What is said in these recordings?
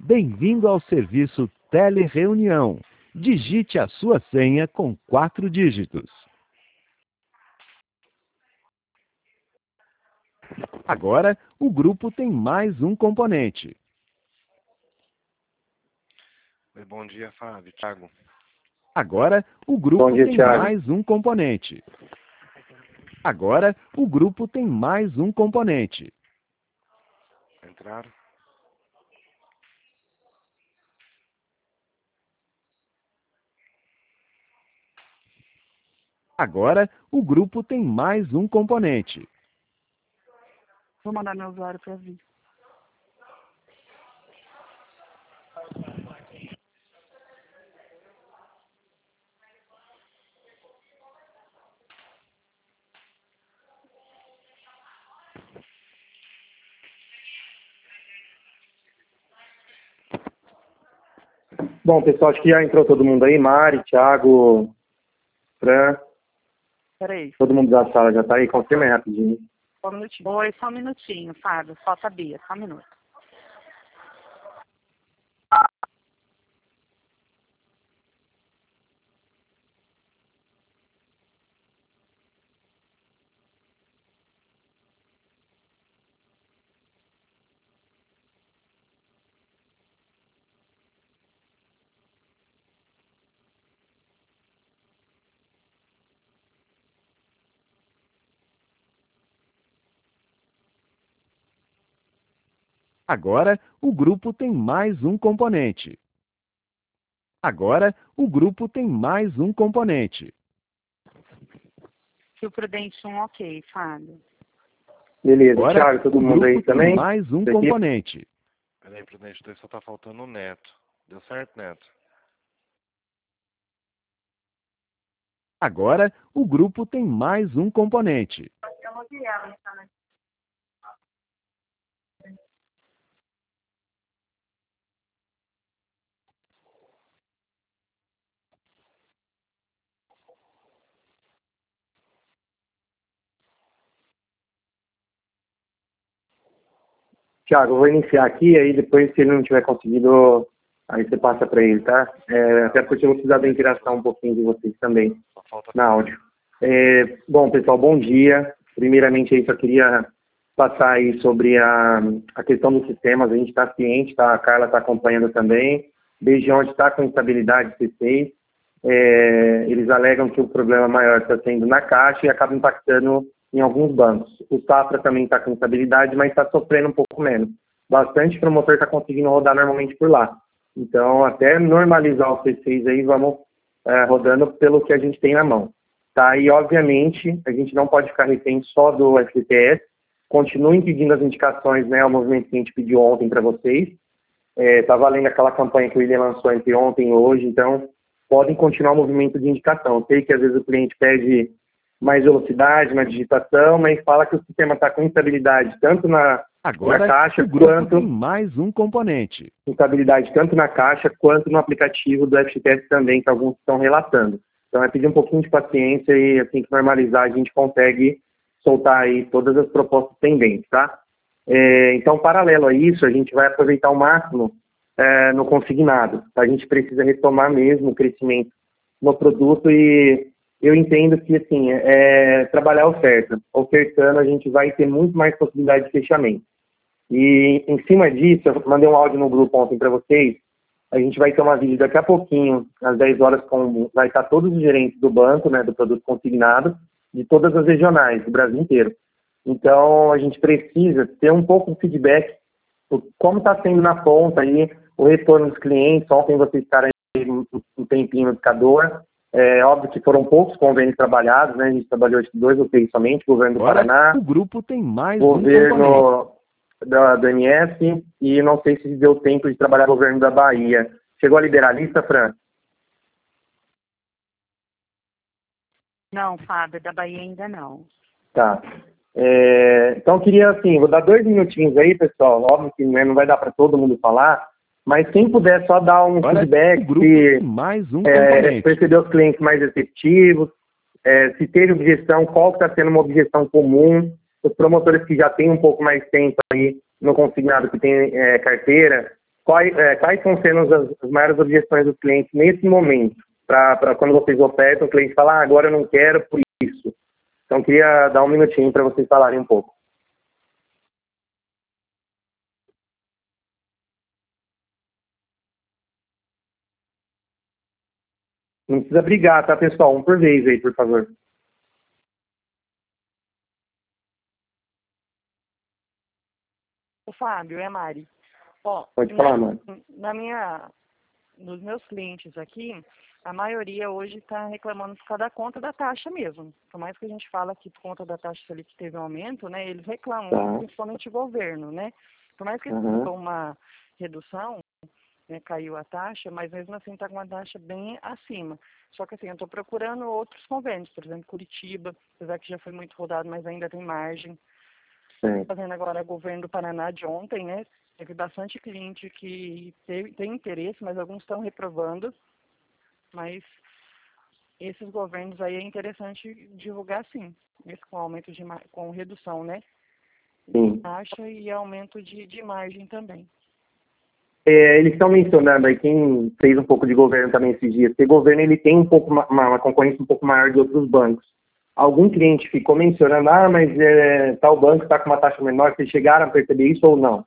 Bem-vindo ao serviço Telereunião. Digite a sua senha com 4 dígitos. Agora, o grupo tem mais um componente. Oi, bom dia, Fábio. Thiago. Agora, o grupo Bom dia, tem Thiago. mais um componente. Agora, o grupo tem mais um componente. Entraram? Agora, o grupo tem mais um componente. Vou mandar meu usuário para vir. Bom, pessoal, acho que já entrou todo mundo aí. Mari, Thiago, Fran, Peraí, todo mundo da sala já tá aí. Confirma aí rapidinho. só um minutinho. Oi, só um minutinho, Fábio. Falta a Bia, só um minuto. Agora, o grupo tem mais um componente. Agora, o grupo tem mais um componente. Rio Prudente 1, ok, Fábio. Beleza, Agora, Thiago, todo o mundo aí grupo tem também? mais um Aqui? componente. Peraí, Prudente 2, só tá faltando o Neto. Deu certo, Neto? Agora, o grupo tem mais um componente. Thiago, eu vou iniciar aqui, aí depois, se ele não tiver conseguido, aí você passa para ele, tá? Até porque eu vou precisar da interação um pouquinho de vocês também, Só falta... na áudio. Bom, pessoal, bom dia. Primeiramente, aí só queria passar aí sobre a questão dos sistemas. A gente está ciente, tá? A Carla está acompanhando também. Desde onde está com instabilidade C6. Eles alegam que o problema maior está sendo na Caixa e acaba impactando em alguns bancos. O Safra também está com instabilidade, mas está sofrendo um pouco menos. Bastante promotor está conseguindo rodar normalmente por lá. Então, até normalizar o C6 aí, vamos rodando pelo que a gente tem na mão. Tá? E, obviamente, a gente não pode ficar refém só do FTS. Continuem pedindo as indicações, né, ao movimento que a gente pediu ontem para vocês. Tá valendo aquela campanha que o William lançou entre ontem e hoje, então podem continuar o movimento de indicação. Eu sei que às vezes o cliente pede mais velocidade na digitação, mas fala que o sistema está com instabilidade tanto na Agora, caixa o grupo quanto tem mais um componente. instabilidade tanto na caixa quanto no aplicativo do FTS também, que alguns estão relatando. Então é pedir um pouquinho de paciência e assim que normalizar a gente consegue soltar aí todas as propostas pendentes, tá? Então, paralelo a isso, a gente vai aproveitar ao máximo no consignado. A gente precisa retomar mesmo o crescimento no produto e eu entendo que, assim, trabalhar a oferta. Ofertando, a gente vai ter muito mais possibilidade de fechamento. E, em cima disso, eu mandei um áudio no grupo ontem para vocês. A gente vai ter uma vídeo daqui a pouquinho, às 10 horas, vai estar todos os gerentes do banco, né, do produto consignado, de todas as regionais do Brasil inteiro. Então, a gente precisa ter um pouco de feedback, como está sendo na ponta aí, o retorno dos clientes. Ontem vocês ficaram aí um tempinho no indicador. Óbvio que foram poucos convênios trabalhados, né? A gente trabalhou 2 ou 3 somente, governo do Agora, Paraná, o grupo tem mais um componente. governo do MS, e não sei se deu tempo de trabalhar o governo da Bahia. Chegou a liberar a lista, Fran? Não, Fábio, da Bahia ainda não. Tá. Então, eu queria, assim, vou dar 2 minutinhos aí, pessoal. Óbvio que, né, não vai dar para todo mundo falar, mas quem puder só dar um Agora, feedback, o grupo se tem mais um componente. percebeu os clientes mais receptivos, se teve objeção, qual que está sendo uma objeção comum, os promotores que já têm um pouco mais tempo aí no consignado, que tem carteira, quais estão sendo as maiores objeções dos clientes nesse momento? Para quando vocês ofertam, o cliente fala, agora eu não quero por isso. Então, queria dar um minutinho para vocês falarem um pouco. Não precisa brigar, tá, pessoal? Um por vez aí, por favor. O Fábio, é a Mari. Ó, Pode falar, Mari. Nos meus clientes aqui, a maioria hoje está reclamando por causa da conta da taxa mesmo. Por mais que a gente fala que por conta da taxa Selic teve um aumento, né? Eles reclamam, Tá. principalmente o governo, né? Por mais que eles Uhum. tenham uma redução, né, caiu a taxa, mas mesmo assim está com uma taxa bem acima. Só que assim, eu estou procurando outros convênios, por exemplo, Curitiba, apesar que já foi muito rodado, mas ainda tem margem. É. Fazendo agora o governo do Paraná de ontem, né? Teve bastante cliente que tem interesse, mas alguns estão reprovando. Mas esses governos aí é interessante divulgar sim, esse com aumento com redução, né? Sim. Taxa e aumento de margem também. Eles estão mencionando aí, quem fez um pouco de governo também esses dias, que o governo ele tem um pouco uma concorrência um pouco maior de outros bancos. Algum cliente ficou mencionando, mas tal banco está com uma taxa menor, vocês chegaram a perceber isso ou não?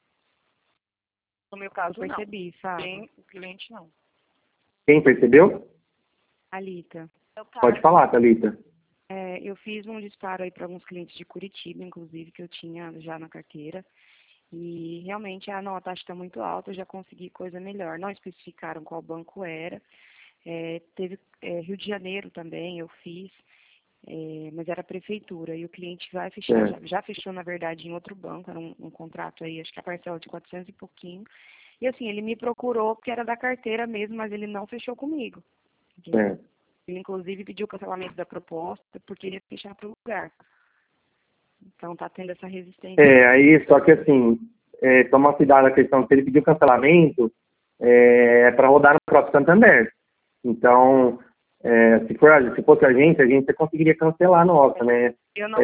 No meu caso, Eu percebi, sabe? Tem cliente não. Quem percebeu? Alita. Pode falar, Thalita. Eu fiz um disparo aí para alguns clientes de Curitiba, inclusive, que eu tinha já na carteira. E realmente, não, a taxa está muito alta, eu já consegui coisa melhor. Não especificaram qual banco era. Teve Rio de Janeiro também, eu fiz, mas era a prefeitura. E o cliente vai fechar, já fechou, na verdade, em outro banco, era um contrato aí, acho que a parcela de 400 e pouquinho. E assim, ele me procurou porque era da carteira mesmo, mas ele não fechou comigo. Ele, inclusive, pediu o cancelamento da proposta porque ele ia fechar para o lugar. Então, está tendo essa resistência. Aí, só que assim, tomar cuidado na questão, se ele pediu cancelamento, para rodar no próprio Santander. Então, se fosse a gente conseguiria cancelar a nossa, né? Eu não...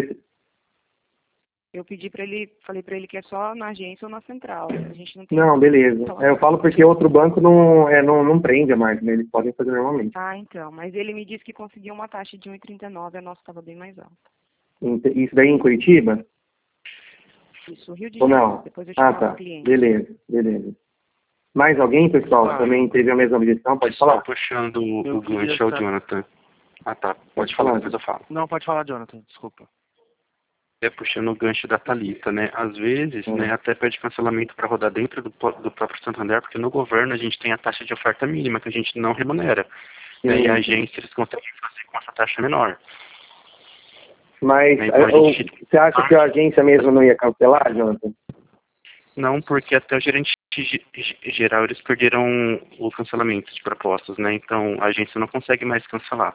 Eu pedi para ele, falei para ele que é só na agência ou na central. A gente não tem... Não, beleza. Eu falo porque outro banco não prende mais, né? Eles podem fazer normalmente. Então. Mas ele me disse que conseguiu uma taxa de 1,39, a nossa estava bem mais alta. Isso daí em Curitiba? Isso, Rio de Ou Janeiro. não? Depois eu te falo Tá. cliente. Beleza. Mais alguém, pessoal, também teve a mesma objeção? Pode falar. Puxando o gancho ao Jonathan. Tá. Pode falar, depois eu falo. Não, pode falar, Jonathan, desculpa. Puxando o gancho da Thalita, né? Às vezes, né, até pede cancelamento para rodar dentro do próprio Santander, porque no governo a gente tem a taxa de oferta mínima, que a gente não remunera. Né, e a agência, eles conseguem fazer com essa taxa menor. Mas então, você acha que a agência mesmo não ia cancelar, Jonathan? Não, porque até o gerente geral, eles perderam o cancelamento de propostas, né? Então, a agência não consegue mais cancelar.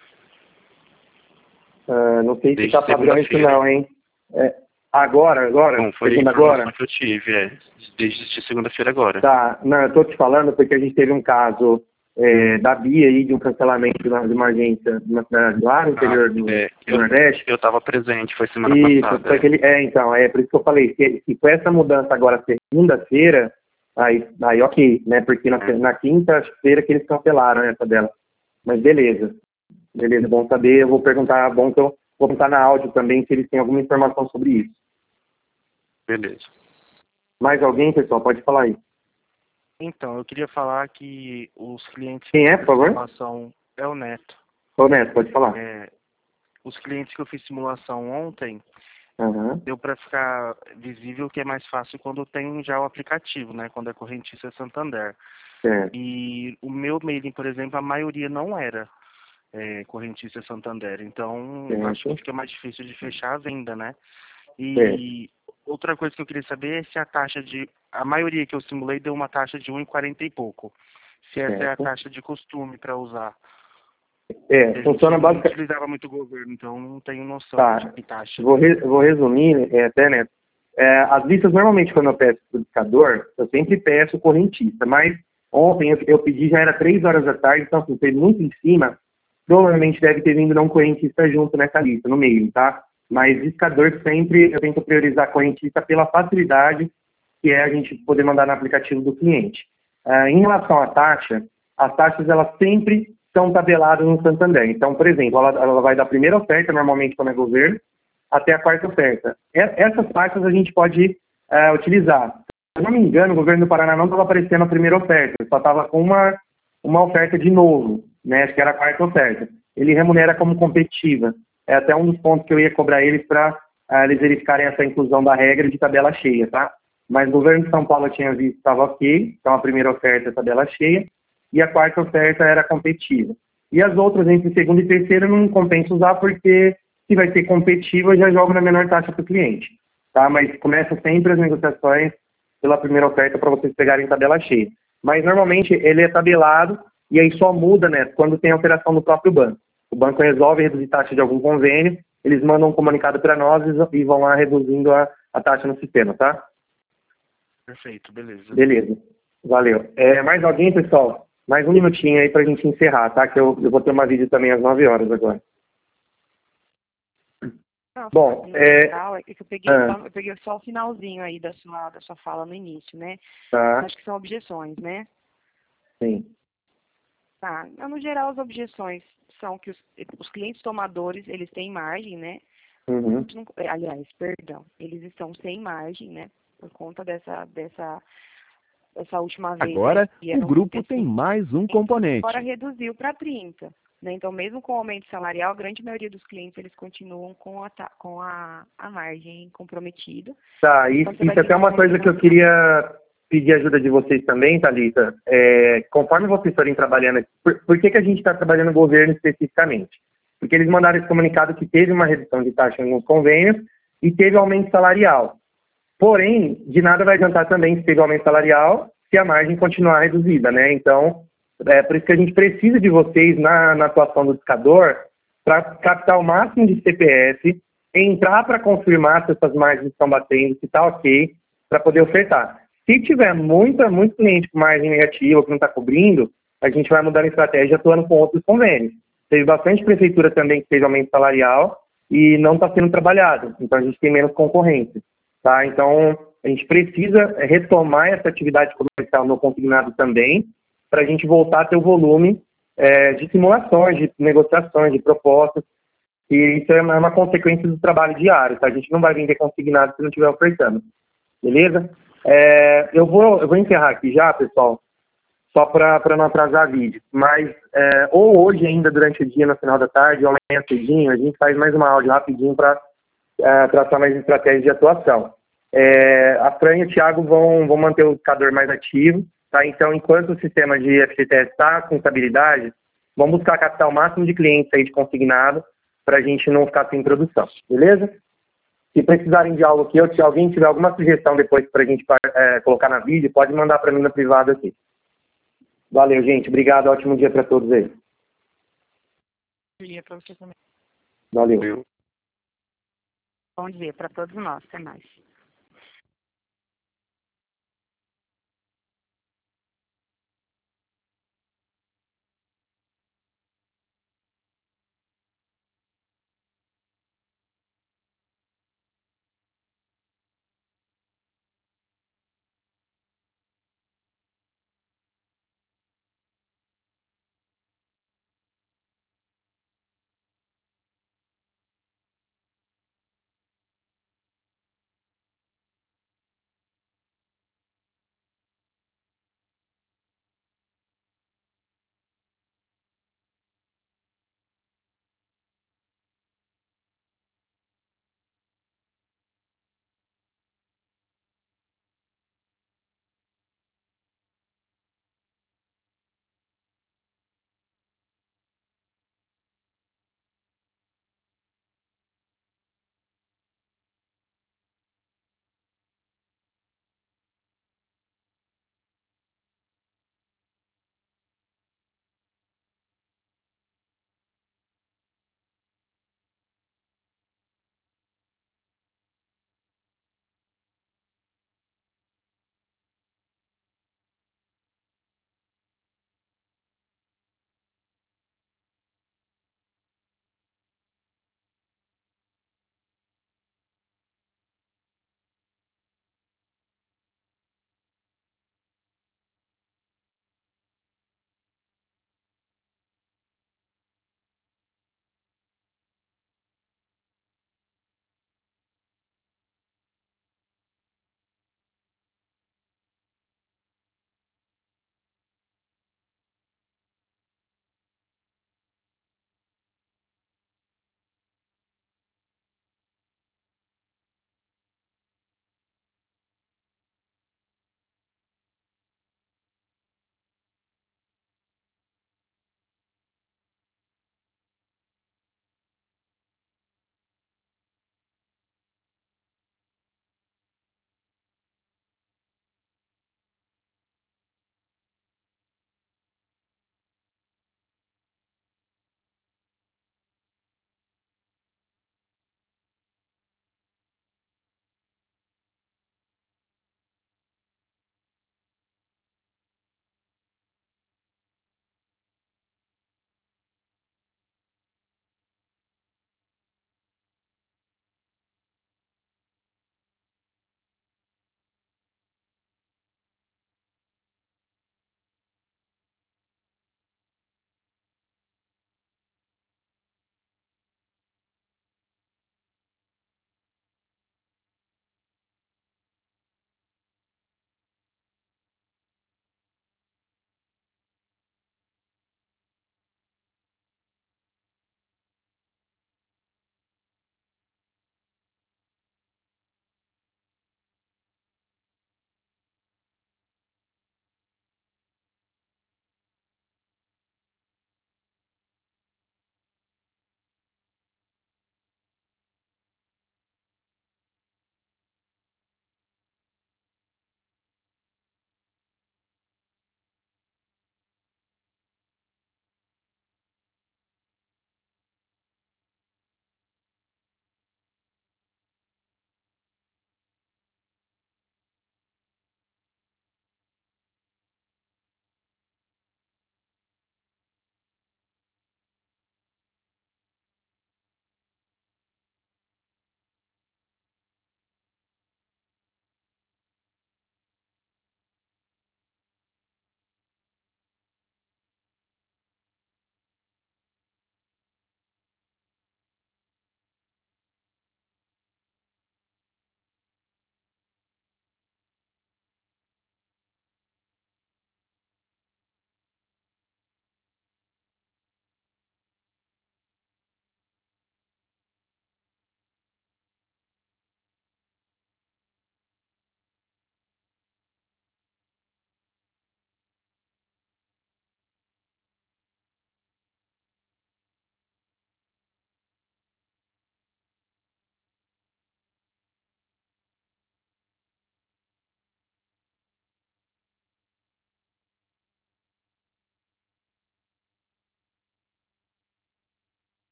Não sei se Desde está padrão isso não, hein? Agora? Não, foi a informação que eu tive, desde segunda-feira agora. Tá, não, eu estou te falando porque a gente teve um caso da Bia aí, de um cancelamento de uma agência de uma cidade lá no interior do Nordeste. Eu estava presente, foi semana passada. Foi por isso que eu falei, se com essa mudança agora segunda-feira, aí ok, né? Porque na quinta-feira que eles cancelaram essa dela. Mas beleza, bom saber, eu vou perguntar, que eu vou perguntar na áudio também se eles têm alguma informação sobre isso. Beleza. Mais alguém, pessoal? Pode falar aí. Então, eu queria falar que os clientes... Quem é, por favor? Simulação é o Neto. Ô, Neto, pode falar. Os clientes que eu fiz simulação ontem, deu para ficar visível que é mais fácil quando tem já o aplicativo, né? Quando é correntícia Santander. E o meu mailing, por exemplo, a maioria não era correntícia Santander. Então, acho que fica mais difícil de fechar a venda, né? E outra coisa que eu queria saber é se a taxa a maioria que eu simulei deu uma taxa de 1,40 e pouco. Se essa é a taxa de costume para usar. Funciona basicamente... Eu utilizava muito governo, então não tenho noção de taxa. Vou resumir, até, né? As listas, normalmente, quando eu peço para o indicador, eu sempre peço correntista, mas ontem eu pedi, já era 3 horas da tarde, então assim, foi muito em cima, provavelmente deve ter vindo não correntista junto nessa lista, no meio, tá? Mas indicador sempre, eu tento priorizar correntista pela facilidade que é a gente poder mandar no aplicativo do cliente. Em relação à taxa, as taxas elas sempre são tabeladas no Santander. Então, por exemplo, ela vai da primeira oferta, normalmente quando é governo, até a quarta oferta. Essas taxas a gente pode utilizar. Se eu não me engano, o governo do Paraná não estava aparecendo a primeira oferta, só estava com uma oferta de novo, né? Acho que era a quarta oferta. Ele remunera como competitiva. É até um dos pontos que eu ia cobrar eles para eles verificarem essa inclusão da regra de tabela cheia, tá? Mas o governo de São Paulo tinha visto que estava ok, então a primeira oferta é tabela cheia, e a quarta oferta era competitiva. E as outras, entre segunda e terceira, não compensa usar, porque se vai ser competitiva, eu já jogo na menor taxa para o cliente, tá? Mas começa sempre as negociações pela primeira oferta para vocês pegarem tabela cheia. Mas normalmente ele é tabelado e aí só muda, né, quando tem alteração no próprio banco. O banco resolve reduzir taxa de algum convênio, eles mandam um comunicado para nós e vão lá reduzindo a taxa no sistema, tá? Perfeito, beleza. Beleza, valeu. Mais alguém, pessoal? Mais um minutinho aí para a gente encerrar, tá? Que eu vou ter uma vídeo também às 9 horas agora. Não, Bom, geral, é que eu peguei só o finalzinho aí da sua fala no início, né? Tá. Acho que são objeções, né? Sim. Tá. No geral, as objeções são que os clientes tomadores, eles têm margem, né? Uhum. Aliás, perdão, eles estão sem margem, né? Por conta dessa última vez. Agora, né, o grupo tem mais um componente. Agora reduziu para 30. Né? Então, mesmo com o aumento salarial, a grande maioria dos clientes eles continuam com a margem comprometida. Tá, isso é até uma coisa que eu queria pedir ajuda de vocês também, Thalita. Conforme vocês forem trabalhando, por que a gente está trabalhando no governo especificamente? Porque eles mandaram esse comunicado que teve uma redução de taxa nos convênios e teve aumento salarial. Porém, de nada vai adiantar também se teve aumento salarial se a margem continuar reduzida, né? Então, por isso que a gente precisa de vocês na atuação do discador para captar o máximo de CPF, entrar para confirmar se essas margens estão batendo, se está ok, para poder ofertar. Se tiver muito cliente com margem negativa, que não está cobrindo, a gente vai mudando a estratégia atuando com outros convênios. Teve bastante prefeitura também que fez aumento salarial e não está sendo trabalhado, então a gente tem menos concorrência. Tá? Então, a gente precisa retomar essa atividade comercial no consignado também, para a gente voltar a ter o volume de simulações, de negociações, de propostas, e isso é uma consequência do trabalho diário, tá? A gente não vai vender consignado se não estiver ofertando, beleza? Eu vou encerrar aqui já, pessoal, só para não atrasar vídeo, mas ou hoje ainda durante o dia, no final da tarde, ou amanhã cedinho, a gente faz mais uma áudio rapidinho para traçar mais estratégias de atuação. A Fran e o Thiago vão manter o indicador mais ativo, tá? Então, enquanto o sistema de FGTS está com estabilidade, vamos buscar captar o máximo de clientes aí de consignado para a gente não ficar sem produção, beleza? Se precisarem de algo aqui, ou se alguém tiver alguma sugestão depois para a gente colocar na vídeo, pode mandar para mim no privado aqui. Valeu, gente. Obrigado. Ótimo dia para todos aí. Bom dia para você também. Valeu. Bom dia para todos nós. Até mais.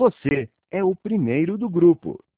Você é o primeiro do grupo.